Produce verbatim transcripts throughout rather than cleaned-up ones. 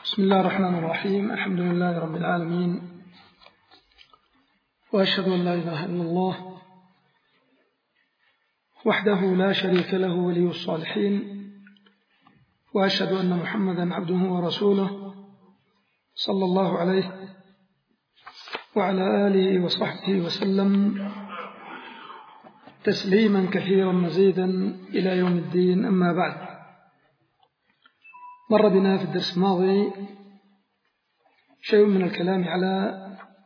بسم الله الرحمن الرحيم. الحمد لله رب العالمين، وأشهد أن لا إله إلا الله وحده لا شريك له ولي الصالحين، وأشهد أن محمدا عبده ورسوله صلى الله عليه وعلى آله وصحبه وسلم تسليما كثيرا مزيدا إلى يوم الدين. أما بعد، مر بنا في الدرس الماضي شيء من الكلام على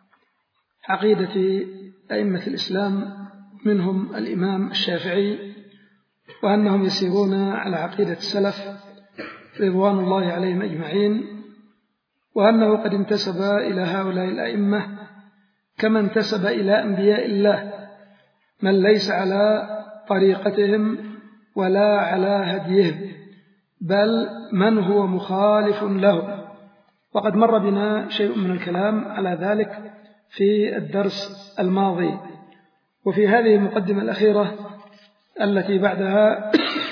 عقيدة أئمة الإسلام، منهم الإمام الشافعي، وأنهم يسيرون على عقيدة السلف رضوان الله عليهم أجمعين، وأنه قد انتسب إلى هؤلاء الأئمة كما انتسب إلى أنبياء الله من ليس على طريقتهم ولا على هديهم، بل من هو مخالف له. وقد مر بنا شيء من الكلام على ذلك في الدرس الماضي. وفي هذه المقدمة الأخيرة التي بعدها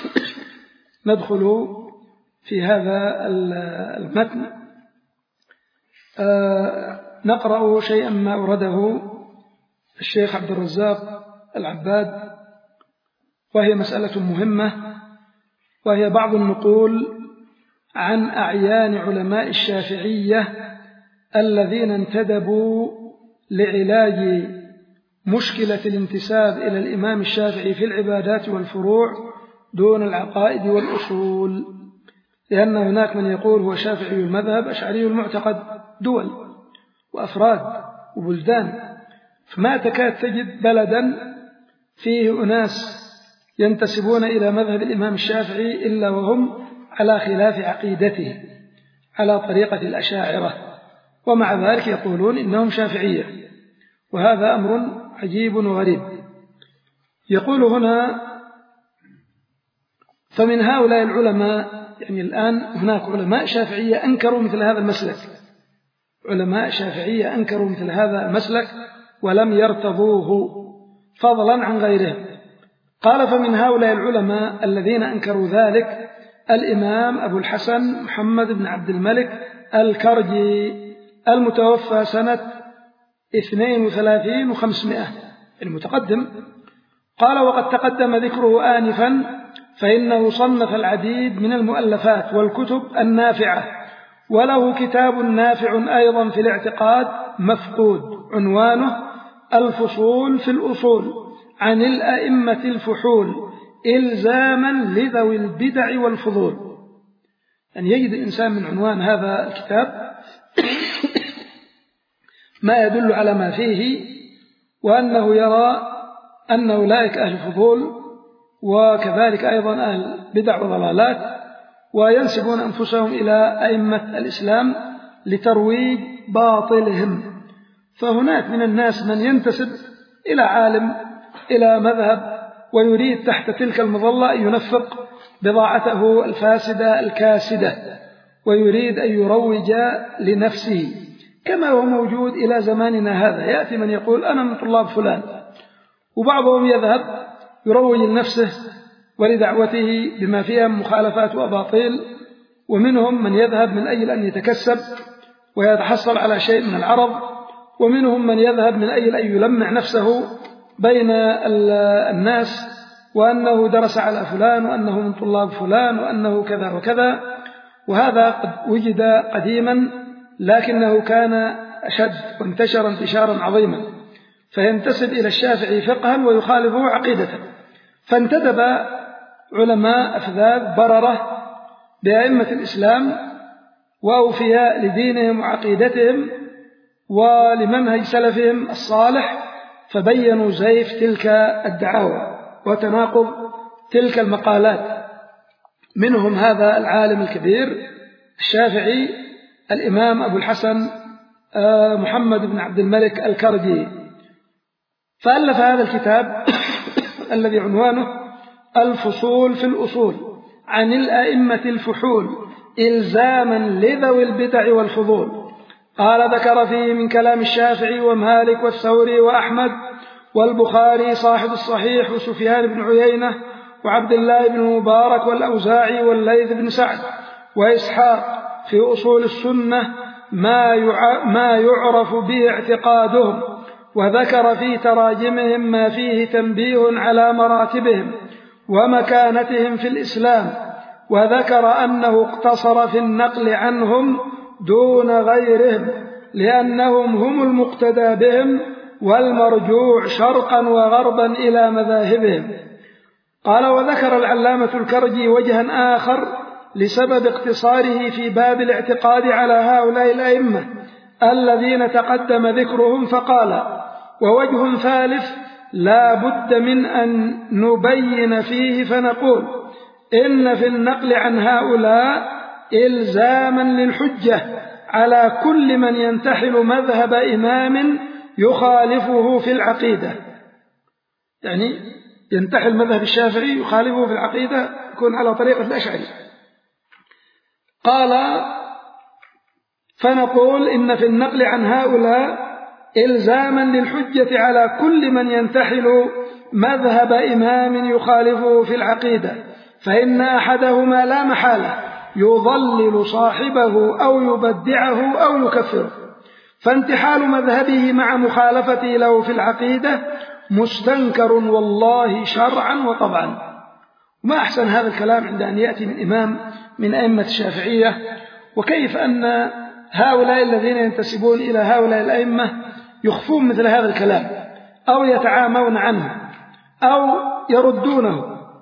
ندخل في هذا المتن نقرأ شيئا ما أورده الشيخ عبد الرزاق العباد، وهي مسألة مهمة، وهي بعض النقول عن أعيان علماء الشافعية الذين انتدبوا لعلاج مشكلة الانتساب إلى الإمام الشافعي في العبادات والفروع دون العقائد والأصول، لأن هناك من يقول هو شافعي المذهب أشعري المعتقد، دول وأفراد وبلدان، فما تكاد تجد بلدا فيه أناس ينتسبون إلى مذهب الإمام الشافعي إلا وهم على خلاف عقيدته على طريقة الأشاعرة، ومع ذلك يقولون إنهم شافعية، وهذا أمر عجيب وغريب. يقول هنا: فمن هؤلاء العلماء، يعني الآن هناك علماء شافعية أنكروا مثل هذا المسلك، علماء شافعية أنكروا مثل هذا المسلك ولم يرتضوه فضلا عن غيرهم. قال: فمن هؤلاء العلماء الذين أنكروا ذلك الإمام أبو الحسن محمد بن عبد الملك الكرجي المتوفى سنة اثنين وثلاثين وخمسمائة المتقدم. قال: وقد تقدم ذكره آنفا، فإنه صنف العديد من المؤلفات والكتب النافعة، وله كتاب نافع أيضا في الاعتقاد مفقود عنوانه الفصول في الأصول عن الأئمة الفحول إلزاما لذوي البدع والفضول. أن يعني يجد الإنسان من عنوان هذا الكتاب ما يدل على ما فيه، وأنه يرى أن أولئك أهل فضول، وكذلك أيضا أهل بدع وضلالات، وينسبون أنفسهم إلى أئمة الإسلام لترويج باطلهم. فهناك من الناس من ينتسب إلى عالم إلى مذهب ويريد تحت تلك المظلة أن ينفق بضاعته الفاسدة الكاسدة، ويريد أن يروج لنفسه، كما هو موجود إلى زماننا هذا. يأتي من يقول أنا من طلاب فلان، وبعضهم يذهب يروج لنفسه ولدعوته بما فيها مخالفات وأباطيل، ومنهم من يذهب من أجل أن يتكسب ويتحصل على شيء من العرض، ومنهم من يذهب من أجل أن يلمع نفسه بين الناس وأنه درس على فلان وأنه من طلاب فلان وأنه كذا وكذا. وهذا قد وجد قديما، لكنه كان أشد وانتشر انتشارا عظيما، فينتسب إلى الشافعي فقها ويخالفه عقيدة. فانتدب علماء أفذاذ بررة بأئمة الإسلام وأوفياء لدينهم وعقيدتهم ولمنهج سلفهم الصالح، فبينوا زيف تلك الدعاوى وتناقض تلك المقالات. منهم هذا العالم الكبير الشافعي الإمام أبو الحسن محمد بن عبد الملك الكرجي، فألف هذا الكتاب الذي عنوانه الفصول في الأصول عن الأئمة الفحول إلزاما لذوي البدع والفضول. قال: ذكر فيه من كلام الشافعي ومالك والثوري وأحمد والبخاري صاحب الصحيح وسفيان بن عيينة وعبد الله بن مبارك والأوزاعي والليث بن سعد وإسحاق في أصول السنة ما يعرف به اعتقادهم، وذكر في تراجمهم ما فيه تنبيه على مراتبهم ومكانتهم في الإسلام، وذكر أنه اقتصر في النقل عنهم دون غيرهم لأنهم هم المقتدى بهم والمرجوع شرقا وغربا إلى مذاهبهم. قال: وذكر العلامة الكرجي وجها آخر لسبب اقتصاره في باب الاعتقاد على هؤلاء الأئمة الذين تقدم ذكرهم، فقال: ووجه ثالث لا بد من أن نبين فيه فنقول إن في النقل عن هؤلاء إلزاما للحجة على كل من ينتحل مذهب إمام يخالفه في العقيدة، يعني ينتحل مذهب الشافعي يخالفه في العقيدة يكون على طريقة الأشعري. قال: فنقول إن في النقل عن هؤلاء إلزاما للحجة على كل من ينتحل مذهب إمام يخالفه في العقيدة، فإن أحدهما لا محالة يضلل صاحبه أو يبدعه أو يكفره، فانتحال مذهبه مع مخالفته له في العقيدة مستنكر والله شرعا وطبعا. وما أحسن هذا الكلام عند أن يأتي من إمام من أئمة الشافعية، وكيف أن هؤلاء الذين ينتسبون إلى هؤلاء الأئمة يخفون مثل هذا الكلام أو يتعامون عنه أو يردونه،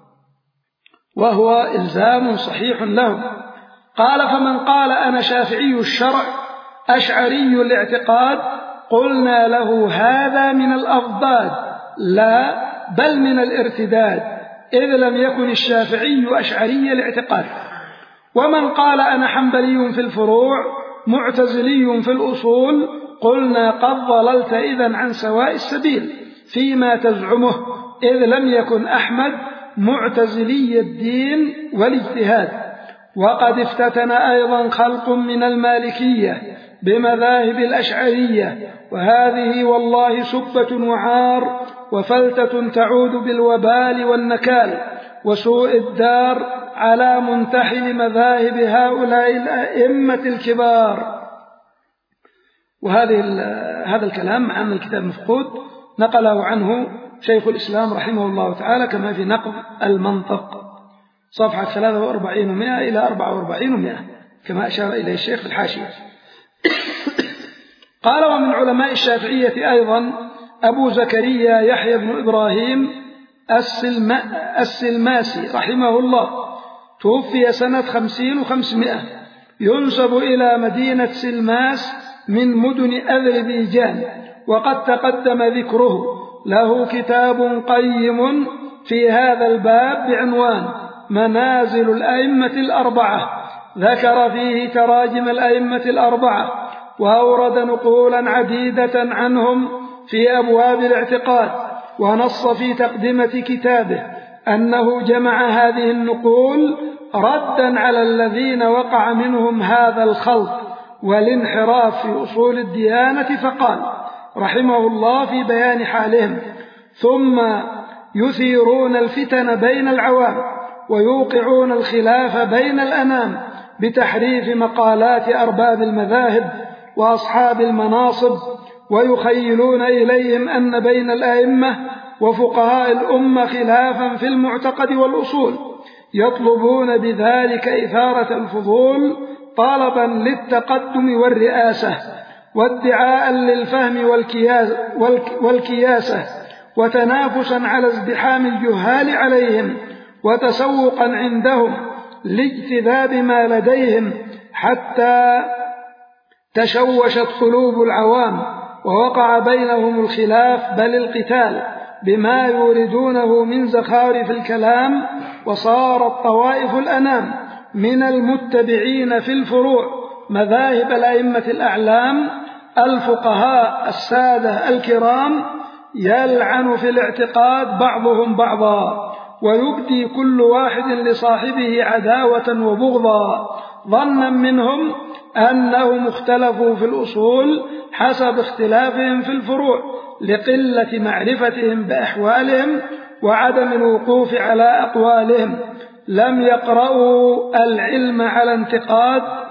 وهو إلزام صحيح لهم. قال: فمن قال أنا شافعي الشرع أشعري الاعتقاد قلنا له هذا من الأضداد لا بل من الارتداد، إذ لم يكن الشافعي أشعري الاعتقاد. ومن قال أنا حنبلي في الفروع معتزلي في الأصول قلنا قد ضللت إذن عن سواء السبيل فيما تزعمه، إذ لم يكن أحمد معتزلي الدين والاجتهاد. وقد افتتن أيضا خلق من المالكية بمذاهب الأشعرية، وهذه والله سبة وعار وفلتة تعود بالوبال والنكال وسوء الدار على منتحل مذاهب هؤلاء الأئمة الكبار. وهذه هذا الكلام عن الكتاب المفقود نقله عنه شيخ الإسلام رحمه الله تعالى كما في نقض المنطق صفحة ثلاثة وأربعين ومئة إلى أربعة وأربعين ومئة كما أشار إليه الشيخ في الحاشية. قال: ومن علماء الشافعية أيضا أبو زكريا يحيى بن إبراهيم السلماسي رحمه الله، توفي سنة خمسين وخمسمائة، ينسب إلى مدينة سلماس من مدن أذربيجان، وقد تقدم ذكره. له كتاب قيم في هذا الباب بعنوان منازل الأئمة الأربعة، ذكر فيه تراجم الأئمة الأربعة، وأورد نقولا عديدة عنهم في أبواب الاعتقاد، ونص في تقدمة كتابه أنه جمع هذه النقول ردا على الذين وقع منهم هذا الخلط والانحراف في أصول الديانة، فقال رحمه الله في بيان حالهم: ثم يثيرون الفتن بين العوام ويوقعون الخلاف بين الأنام بتحريف مقالات أرباب المذاهب وأصحاب المناصب، ويخيلون إليهم أن بين الأئمة وفقهاء الأمة خلافا في المعتقد والأصول، يطلبون بذلك إثارة الفضول طلبا للتقدم والرئاسة، وادعاء للفهم والكياسة، وتنافسا على ازدحام الجهال عليهم، وتسوقا عندهم لاجتذاب ما لديهم، حتى تشوشت قلوب العوام ووقع بينهم الخلاف بل القتال بما يوردونه من زخارف الكلام، وصارت طوائف الأنام من المتبعين في الفروع مذاهب الأئمة الأعلام الفقهاء السادة الكرام يلعن في الاعتقاد بعضهم بعضا، ويبدي كل واحد لصاحبه عداوة وبغضا، ظنا منهم أنهم اختلفوا في الأصول حسب اختلافهم في الفروع لقلة معرفتهم بأحوالهم وعدم الوقوف على أقوالهم. لم يقرأوا العلم على انتقاد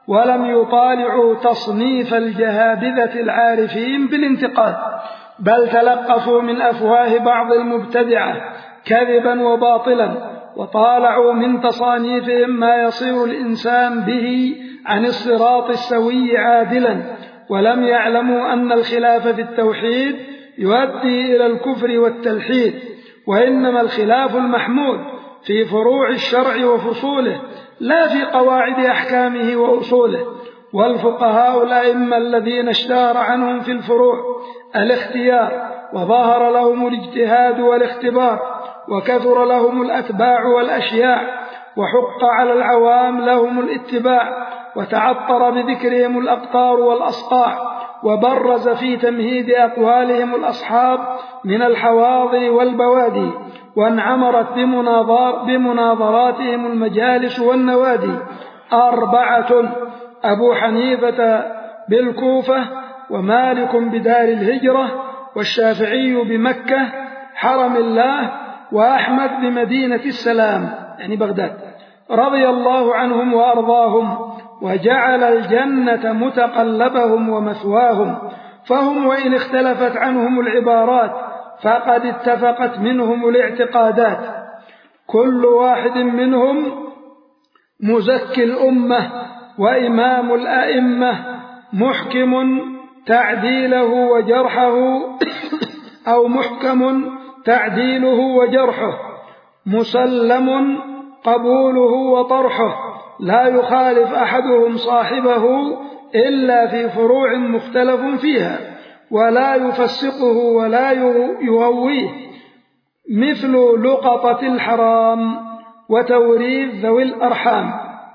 ولم يطالعوا تصنيف الجهابذة العارفين بالانتقاد، بل تلقفوا من أفواه بعض المبتدعة كذبا وباطلا، وطالعوا من تصانيفهم ما يصير الإنسان به عن الصراط السوي عادلا، ولم يعلموا أن الخلاف في التوحيد يؤدي إلى الكفر والتلحيد، وإنما الخلاف المحمود في فروع الشرع وفصوله لا في قواعد أحكامه وأصوله. والفقهاء الأئمة الذين اشتهر عنهم في الفروع الاختيار وظهر لهم الاجتهاد والاختبار وكثر لهم الأتباع والأشياع وحق على العوام لهم الاتباع، وتعطر بذكرهم الأقطار والأصقاع، وبرز في تمهيد أقوالهم الأصحاب من الحواضر والبوادي، وانعمرت بمناظر بمناظراتهم المجالس والنوادي. أربعة: أبو حنيفة بالكوفة، ومالك بدار الهجرة، والشافعي بمكة حرم الله، وأحمد بمدينة السلام يعني بغداد، رضي الله عنهم وأرضاهم، وجعل الجنة متقلبهم ومثواهم. فهم وإن اختلفت عنهم العبارات فقد اتفقت منهم الاعتقادات. كل واحد منهم مزكي الأمة وإمام الأئمة، محكم تعديله وجرحه أو محكم تعديله وجرحه، مسلم قبوله وطرحه، لا يخالف أحدهم صاحبه إلا في فروع مختلف فيها، ولا يفسقه ولا يغويه، مثل لقطة الحرام وتوريث ذوي الأرحام.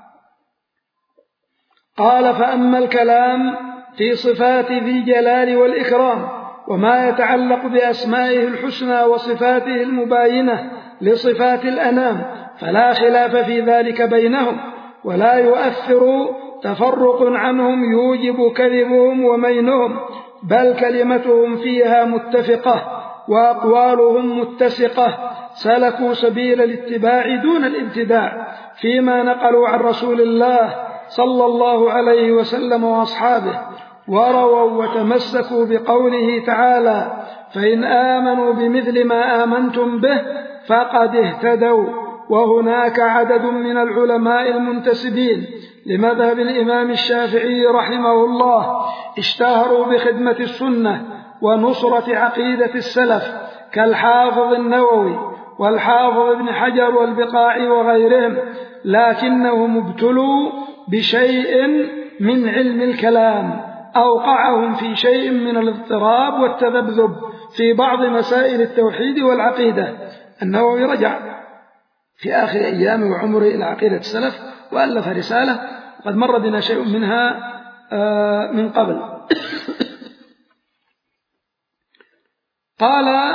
قال: فأما الكلام في صفات ذي الجلال والإكرام وما يتعلق بأسمائه الحسنى وصفاته المباينة لصفات الأنام فلا خلاف في ذلك بينهم، ولا يؤثر تفرق عنهم يوجب كذبهم ومينهم، بل كلمتهم فيها متفقة وأقوالهم متسقة، سلكوا سبيل الاتباع دون الابتداع فيما نقلوا عن رسول الله صلى الله عليه وسلم وأصحابه، ورووا وتمسكوا بقوله تعالى: فإن آمنوا بمثل ما آمنتم به فقد اهتدوا. وهناك عدد من العلماء المنتسبين لمذهب الإمام الشافعي رحمه الله اشتهروا بخدمة السنة ونصرة عقيدة السلف، كالحافظ النووي والحافظ ابن حجر والبقاعي وغيرهم، لكنهم ابتلوا بشيء من علم الكلام أوقعهم في شيء من الاضطراب والتذبذب في بعض مسائل التوحيد والعقيدة. النووي رجع في آخر أيامه وعمره إلى عقيدة السلف وألف رسالة قد مر بنا شيء منها من قبل. قال: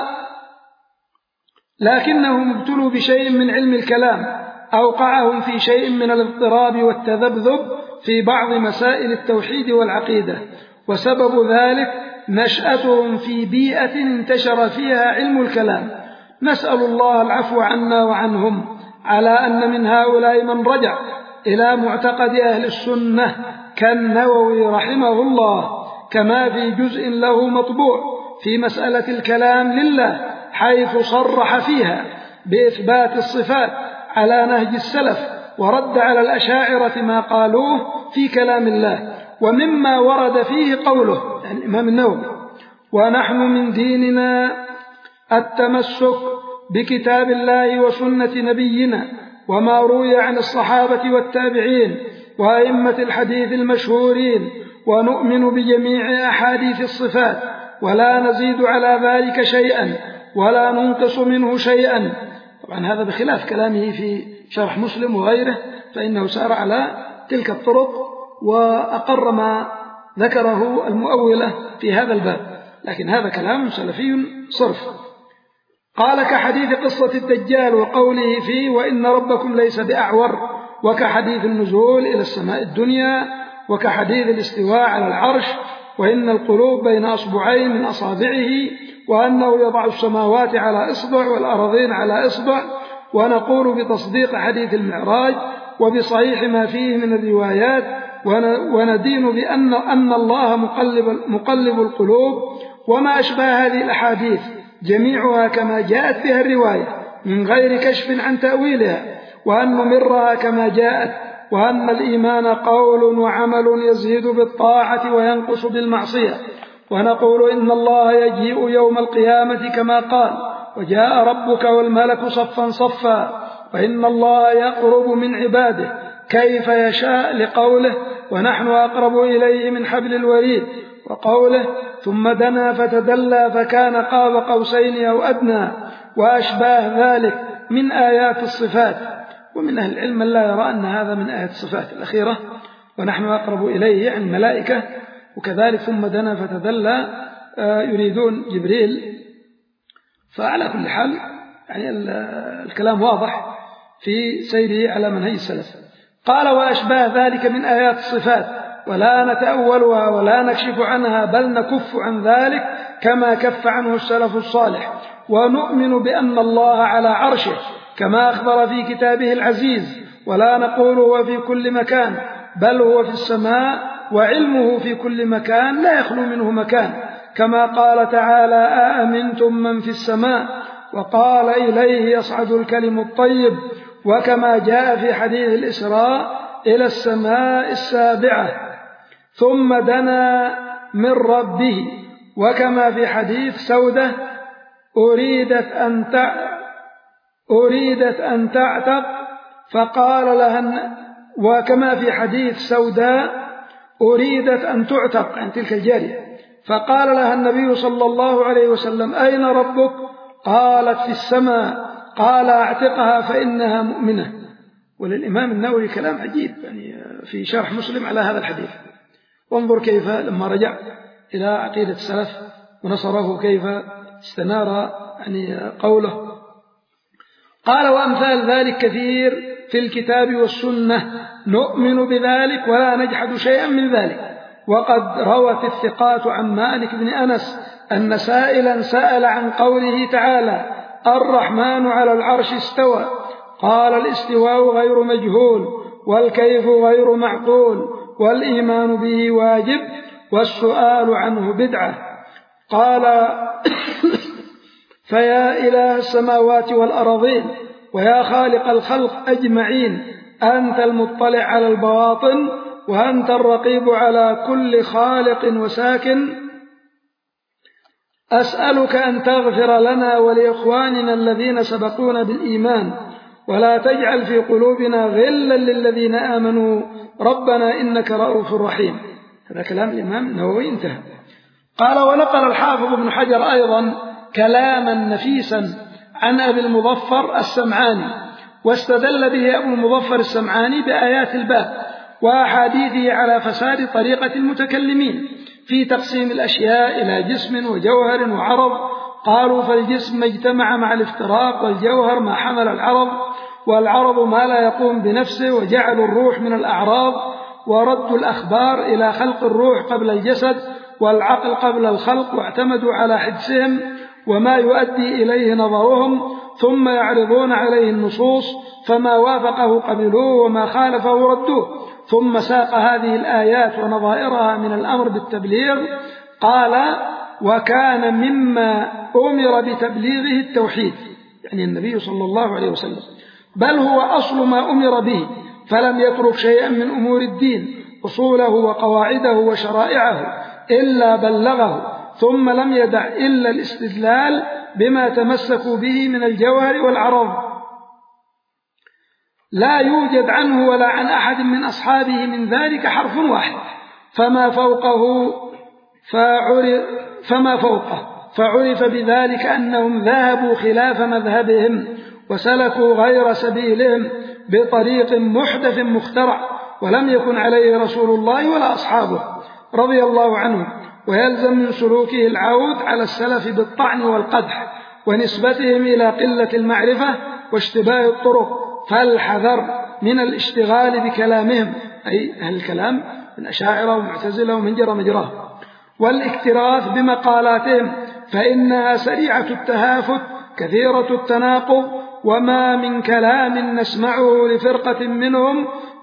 لكنهم ابتلوا بشيء من علم الكلام أوقعهم في شيء من الاضطراب والتذبذب في بعض مسائل التوحيد والعقيدة، وسبب ذلك نشأتهم في بيئة انتشر فيها علم الكلام. نسأل الله العفو عنا وعنهم، على أن من هؤلاء من رجع إلى معتقد أهل السنة كالنووي رحمه الله، كما في جزء له مطبوع في مسألة الكلام لله، حيث صرح فيها بإثبات الصفات على نهج السلف، ورد على الأشاعرة ما قالوه في كلام الله، ومما ورد فيه قوله يعني الإمام النووي: ونحن من ديننا التمسك بكتاب الله وسنة نبينا وما روي عن الصحابة والتابعين وأئمة الحديث المشهورين، ونؤمن بجميع أحاديث الصفات ولا نزيد على ذلك شيئا ولا ننقص منه شيئا. طبعا هذا بخلاف كلامه في شرح مسلم وغيره، فإنه سار على تلك الطرق وأقر ما ذكره المؤولة في هذا الباب، لكن هذا كلام سلفي صرف. قال: كحديث قصة الدجال وقوله فيه: وإن ربكم ليس بأعور، وكحديث النزول إلى السماء الدنيا، وكحديث الاستواء على العرش، وإن القلوب بين أصبعين من أصابعه، وأنه يضع السماوات على إصبع والأرضين على إصبع. ونقول بتصديق حديث المعراج وبصحيح ما فيه من الروايات، وندين بأن أن الله مقلب, مقلب القلوب، وما أشبه هذه الأحاديث جميعها كما جاءت بها الرواية من غير كشف عن تأويلها، وأن نمرها كما جاءت، وأن الإيمان قول وعمل يزيد بالطاعة وينقص بالمعصية، ونقول إن الله يجيء يوم القيامة كما قال وجاء ربك والملك صفا صفا، وإن الله يقرب من عباده كيف يشاء لقوله ونحن أقرب إليه من حبل الوريد، وقوله ثم دنا فتدلى فكان قاب قوسين أو أدنى، وأشباه ذلك من آيات الصفات. ومن أهل العلم لا يرى أن هذا من آيات الصفات الأخيرة، ونحن أقرب إليه يعني الملائكة، وكذلك ثم دنا فتدلى يريدون جبريل. فعلى كل حال يعني الكلام واضح في سيره على منهج السلف. قال وأشباه ذلك من آيات الصفات، ولا نتأولها ولا نكشف عنها، بل نكف عن ذلك كما كف عنه السلف الصالح، ونؤمن بأن الله على عرشه كما أخبر في كتابه العزيز، ولا نقول هو في كل مكان، بل هو في السماء وعلمه في كل مكان لا يخلو منه مكان، كما قال تعالى أأمنتم من في السماء، وقال إليه يصعد الكلم الطيب، وكما جاء في حديث الإسراء إلى السماء السابعة ثم دنا من ربه، وكما في حديث سودة أريدت أن أريدت أن تعتق فقال لها، وكما في حديث سوداء أريدت أن تعتق عن تلك الجارية، فقال لها النبي صلى الله عليه وسلم أين ربك؟ قالت في السماء، قال أعتقها فإنها مؤمنة. وللإمام النووي كلام عجيب يعني في شرح مسلم على هذا الحديث، وانظر كيف لما رجع إلى عقيدة السلف ونصره كيف استنار يعني قوله. قال وأمثال ذلك كثير في الكتاب والسنة، نؤمن بذلك ولا نجحد شيئا من ذلك. وقد روت الثقات عن مالك بن أنس أن سائلا سأل عن قوله تعالى الرحمن على العرش استوى، قال الاستواء غير مجهول، والكيف غير معقول، والإيمان به واجب، والسؤال عنه بدعة. قال فيا إله السماوات والأرضين، ويا خالق الخلق أجمعين، أنت المطلع على البواطن، وأنت الرقيب على كل خالق وساكن، أسألك أن تغفر لنا ولإخواننا الذين سبقونا بالإيمان، ولا تجعل في قلوبنا غلا للذين آمنوا، ربنا إنك رؤوف رحيم. هذا كلام الإمام النووي انتهى. قال ونقل الحافظ ابن حجر أيضا كلاما نفيسا عن أبي المظفر السمعاني، واستدل به أبو المظفر السمعاني بآيات الباب وأحاديثه على فساد طريقة المتكلمين في تقسيم الأشياء إلى جسم وجوهر وعرض. قالوا فالجسم ما اجتمع مع الافتراق، والجوهر ما حمل العرض، والعرض ما لا يقوم بنفسه، وجعلوا الروح من الأعراض، وردوا الأخبار إلى خلق الروح قبل الجسد والعقل قبل الخلق، واعتمدوا على حدسهم وما يؤدي إليه نظرهم، ثم يعرضون عليه النصوص، فما وافقه قبلوه وما خالفه ردوه. ثم ساق هذه الآيات ونظائرها من الأمر بالتبليغ. قال وكان مما أمر بتبليغه التوحيد، يعني النبي صلى الله عليه وسلم، بل هو أصل ما أمر به، فلم يترك شيئا من أمور الدين أصوله وقواعده وشرائعه إلا بلغه، ثم لم يدع إلا الاستدلال بما تمسكوا به من الجوهر والعرض، لا يوجد عنه ولا عن أحد من أصحابه من ذلك حرف واحد، فما فوقه فعرف, فما فوقه فعرف بذلك أنهم ذهبوا خلاف مذهبهم وسلكوا غير سبيلهم بطريق محدث مخترع، ولم يكن عليه رسول الله ولا أصحابه رضي الله عنهم. ويلزم من سلوكه العود على السلف بالطعن والقدح، ونسبتهم إلى قلة المعرفة واشتباه الطرق، فالحذر من الاشتغال بكلامهم، أي أهل الكلام من أشاعرة ومعتزلة ومن جرى مجراه، والاكتراث بمقالاتهم، فإنها سريعة التهافت كثيرة التناقض، وما من كلام نسمعه لفرقة منهم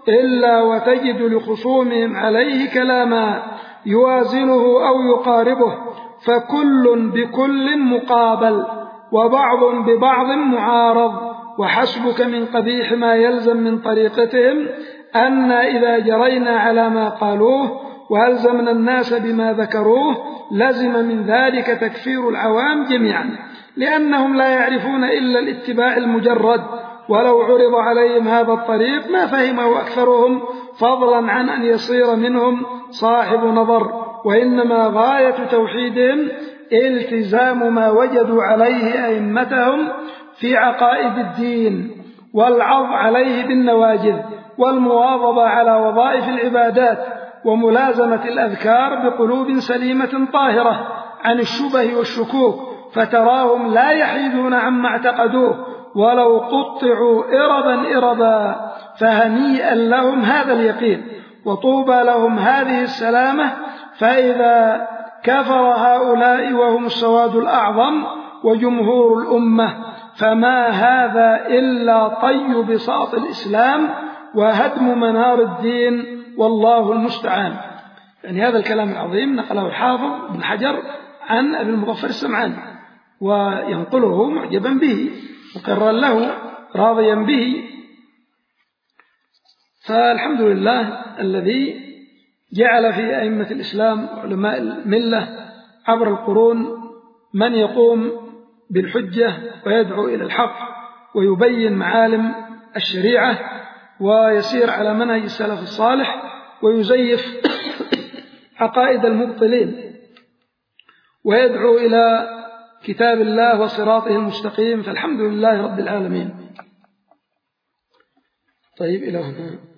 إلا وتجد لخصومهم عليه كلاما يوازنه أو يقاربه، فكل بكل مقابل وبعض ببعض معارض. وحسبك من قبيح ما يلزم من طريقتهم أن إذا جرينا على ما قالوه وألزمنا الناس بما ذكروه لزم من ذلك تكفير العوام جميعا، لأنهم لا يعرفون إلا الاتباع المجرد، ولو عرض عليهم هذا الطريق ما فهمه أكثرهم، فضلا عن أن يصير منهم صاحب نظر. وإنما غاية توحيدهم التزام ما وجدوا عليه أئمتهم في عقائد الدين، والعض عليه بالنواجذ، والمواظبة على وظائف العبادات، وملازمة الأذكار بقلوب سليمة طاهرة عن الشبه والشكوك، فتراهم لا يحيدون عما اعتقدوه ولو قطعوا إربا إربا. فهنيئا لهم هذا اليقين، وطوبى لهم هذه السلامة. فإذا كفر هؤلاء وهم السواد الأعظم وجمهور الأمة فما هذا إلا طي بساط الإسلام وهدم منار الدين، والله المستعان. يعني هذا الكلام العظيم نقله الحافظ بن حجر عن أبي المظفر السمعاني، وينقله معجبا به مقرا له راضيا به. فالحمد لله الذي جعل في أئمة الإسلام علماء الملة عبر القرون من يقوم بالحجة ويدعو إلى الحق ويبين معالم الشريعة ويسير على منهج السلف الصالح ويزيف عقائد المبطلين ويدعو إلى كتاب الله وصراطه المستقيم. فالحمد لله رب العالمين. طيب إلى هنا.